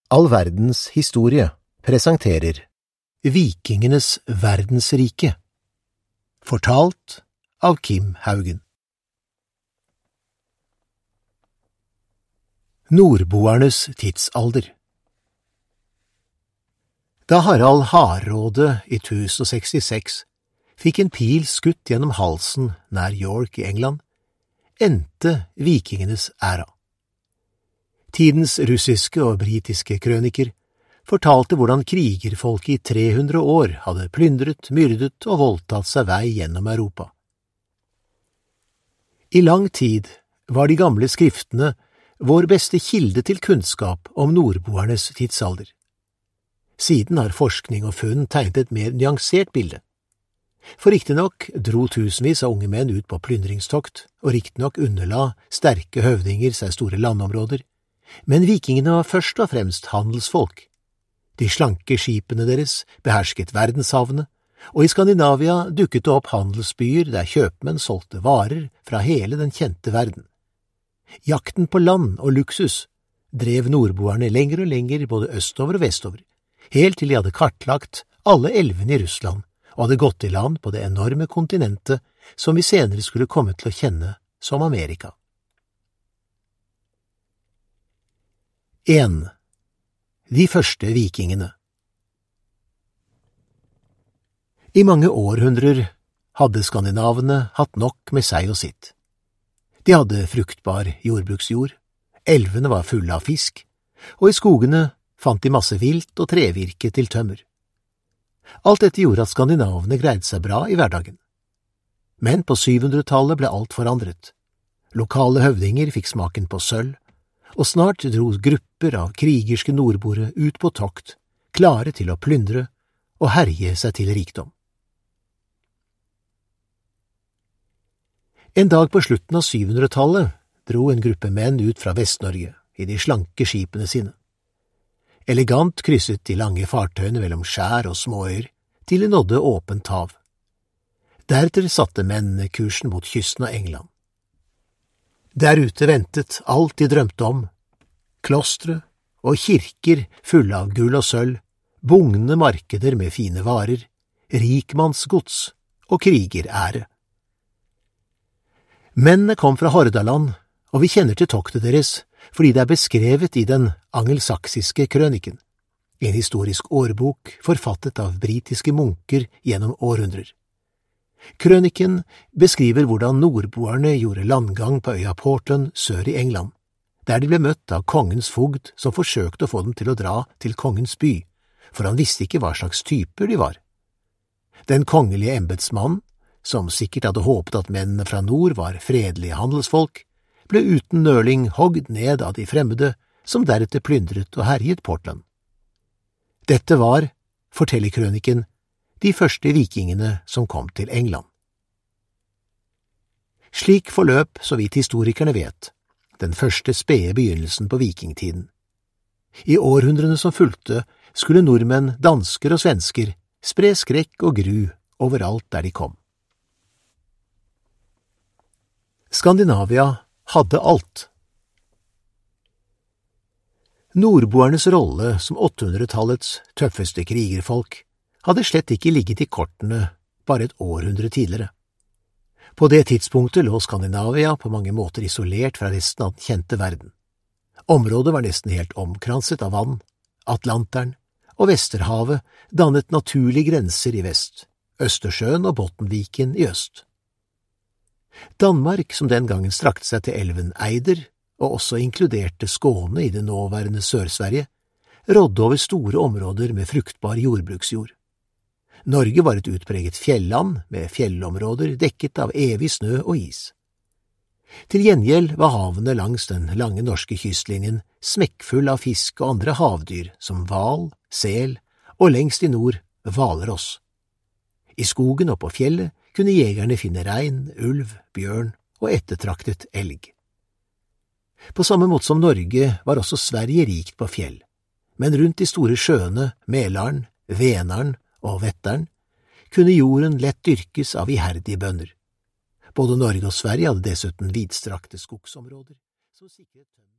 All verdens historie presenterer Vikingenes verdensrike, fortalt av Kim Haugen. Nordboernes tidsalder. Da Harald Hardråde i 1066 fikk en pil skutt gjennom halsen nær York i England, endte vikingenes æra. Tidens russiske og britiske krøniker fortalte hvordan krigerfolk i 300 år hadde plyndret, myrdet og voldtatt seg vei gjennom Europa. I lang tid var de gamle skriftene vår beste kilde til kunnskap om nordboernes tidsalder. Siden har forskning og funn tegnet et mer nyansert bilde. For riktignok dro tusenvis av unge menn ut på plyndringstokt, og riktignok underla sterke høvdinger seg store landområder, men vikingene var først og fremst handelsfolk. De slanke skipene deres behersket verdenshavene, og i Skandinavia dukket det opp handelsbyer der kjøpmenn solgte varer fra hele den kjente verden. Jakten på land og luksus drev nordboerne lenger og lenger både østover og vestover, helt til de hadde kartlagt alle elvene i Russland og hadde gått i land på det enorme kontinentet som vi senere skulle komme til å kjenne som Amerika. 1. De første vikingene. I mange århundrer hadde skandinavene hatt nok med seg og sitt. De hadde fruktbar jordbruksjord, elvene var fulle av fisk, og i skogene fant de masse vilt og trevirke til tømmer. Alt dette gjorde at skandinavene greide seg bra i hverdagen. Men på 700-tallet ble alt forandret. Lokale høvdinger fikk smaken på sølv, og snart dro grupper av krigerske nordboere ut på tokt, klare til å plyndre og herje seg til rikdom. En dag på slutten av 700-tallet dro en gruppe menn ut fra Vest-Norge i de slanke skipene sine. Elegant krysset de lange fartøyene mellom skjær og småøyer til de nådde åpent hav. Deretter satte mennene kursen mot kysten av England. Der ute ventet alt de drømte om, klostre og kirker fulle av gull og sølv, bugnende markeder med fine varer, rikmannsgods og krigerære. Mennene kom fra Hordaland, og vi kjenner til toktet deres fordi det er beskrevet i den angelsaksiske krøniken, en historisk årbok forfattet av britiske munker gjennom århundrer. Krøniken beskriver hvordan nordboerne gjorde landgang på øya Portland sør i England, der de ble møtt av kongens fogd som forsøkte å få dem til å dra til kongens by, for han visste ikke hva slags typer de var. Den kongelige embetsmannen, som sikkert hadde håpet at mennene fra nord var fredelige handelsfolk, ble uten nøling hogd ned av de fremmede som deretter plyndret og herjet Portland. Dette var, forteller krøniken, de første vikingene som kom til England. Slik forløp, så vidt historikerne vet, den første spede begynnelsen på vikingtiden. I århundrene som fulgte skulle nordmenn, dansker og svensker spre skrekk og gru overalt der de kom. Skandinavia hadde alt. Nordboernes rolle som 800-tallets tøffeste krigerfolk hadde slett ikke ligget i kortene bare et århundre tidligere. På det tidspunktet lå Skandinavia på mange måter isolert fra resten av den kjente verden. Området var nesten helt omkranset av vann, Atlanteren og Vesterhavet dannet naturlige grenser i vest, Østersjøen og Bottenviken i øst. Danmark, som den gangen strakte seg til elven Eider, og også inkluderte Skåne i det nåværende Sør-Sverige, rådde over store områder med fruktbar jordbruksjord. Norge var et utpreget fjelland med fjellområder dekket av evig snø og is. Til gjengjeld var havene langs den lange norske kystlinjen smekkfull av fisk og andre havdyr som hval, sel og lengst i nord hvalross. I skogen og på fjellet kunne jegerne finne rein, ulv, bjørn og ettertraktet elg. På samme måte som Norge var også Sverige rikt på fjell, men rundt de store sjøene, Mälaren, Vänern og Vättern, kunne jorden lett dyrkes av iherdige bønder. Både Norge og Sverige hadde dessuten vidstrakte skogsområder som sikret tømmer.